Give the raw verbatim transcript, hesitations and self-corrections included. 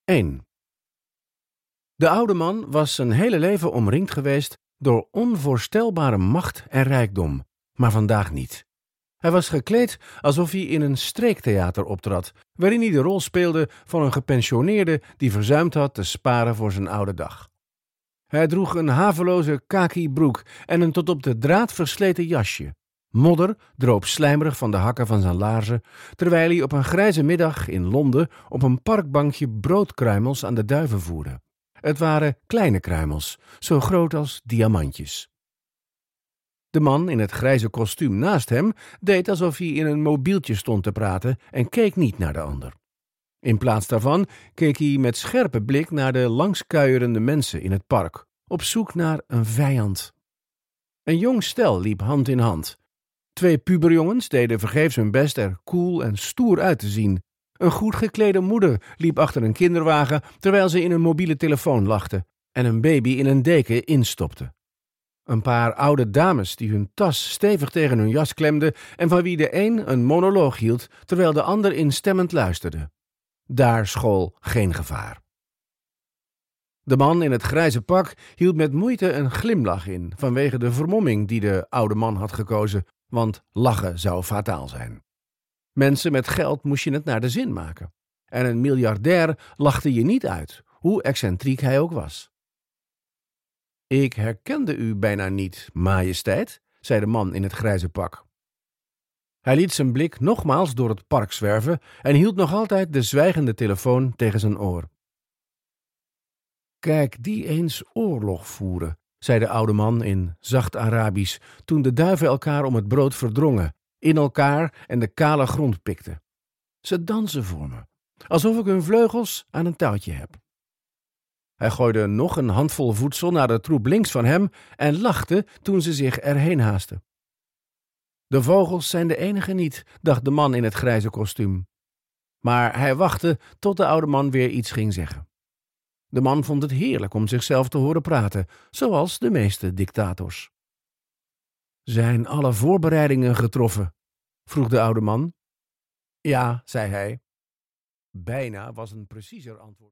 één. De oude man was zijn hele leven omringd geweest door onvoorstelbare macht en rijkdom, maar vandaag niet. Hij was gekleed alsof hij in een streektheater optrad, waarin hij de rol speelde van een gepensioneerde die verzuimd had te sparen voor zijn oude dag. Hij droeg een haveloze kaki broek en een tot op de draad versleten jasje. Modder droop slijmerig van de hakken van zijn laarzen, terwijl hij op een grijze middag in Londen op een parkbankje broodkruimels aan de duiven voerde. Het waren kleine kruimels, zo groot als diamantjes. De man in het grijze kostuum naast hem deed alsof hij in een mobieltje stond te praten en keek niet naar de ander. In plaats daarvan keek hij met scherpe blik naar de langskuierende mensen in het park, op zoek naar een vijand. Een jong stel liep hand in hand. Twee puberjongens deden vergeefs hun best er cool en stoer uit te zien. Een goed geklede moeder liep achter een kinderwagen terwijl ze in een mobiele telefoon lachte en een baby in een deken instopte. Een paar oude dames die hun tas stevig tegen hun jas klemden en van wie de een een monoloog hield terwijl de ander instemmend luisterde. Daar school geen gevaar. De man in het grijze pak hield met moeite een glimlach in vanwege de vermomming die de oude man had gekozen, want lachen zou fataal zijn. Mensen met geld moest je het naar de zin maken. En een miljardair lachte je niet uit, hoe excentriek hij ook was. Ik herkende u bijna niet, majesteit, zei de man in het grijze pak. Hij liet zijn blik nogmaals door het park zwerven en hield nog altijd de zwijgende telefoon tegen zijn oor. Kijk die eens oorlog voeren, zei de oude man in zacht Arabisch, toen de duiven elkaar om het brood verdrongen, in elkaar en de kale grond pikten. Ze dansen voor me, alsof ik hun vleugels aan een touwtje heb. Hij gooide nog een handvol voedsel naar de troep links van hem en lachte toen ze zich erheen haasten. De vogels zijn de enige niet, dacht de man in het grijze kostuum. Maar hij wachtte tot de oude man weer iets ging zeggen. De man vond het heerlijk om zichzelf te horen praten, zoals de meeste dictators. Zijn alle voorbereidingen getroffen? Vroeg de oude man. Ja, zei hij. Bijna was een preciezer antwoord.